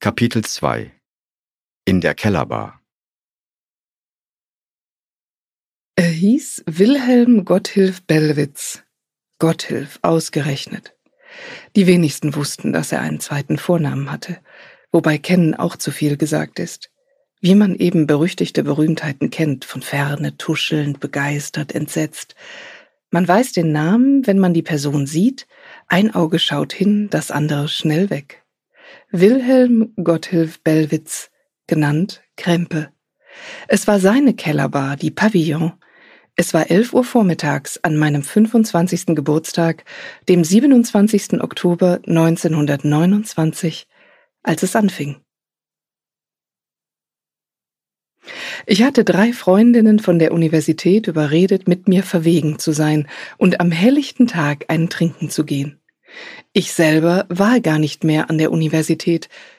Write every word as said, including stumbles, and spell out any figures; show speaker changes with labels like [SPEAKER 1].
[SPEAKER 1] Kapitel zwei In der Kellerbar.
[SPEAKER 2] Er hieß Wilhelm Gotthilf Bellwitz. Gotthilf, ausgerechnet. Die wenigsten wussten, dass er einen zweiten Vornamen hatte, wobei kennen auch zu viel gesagt ist. Wie man eben berüchtigte Berühmtheiten kennt, von Ferne, tuschelnd, begeistert, entsetzt. Man weiß den Namen, wenn man die Person sieht, ein Auge schaut hin, das andere schnell weg. Wilhelm Gotthilf Bellwitz, genannt Krempe. Es war seine Kellerbar, die Pavillon. Es war elf Uhr vormittags an meinem fünfundzwanzigsten Geburtstag, dem siebenundzwanzigsten Oktober neunzehnhundertneunundzwanzig, als es anfing. Ich hatte drei Freundinnen von der Universität überredet, mit mir verwegen zu sein und am helllichten Tag einen trinken zu gehen. Ich selber war gar nicht mehr an der Universität.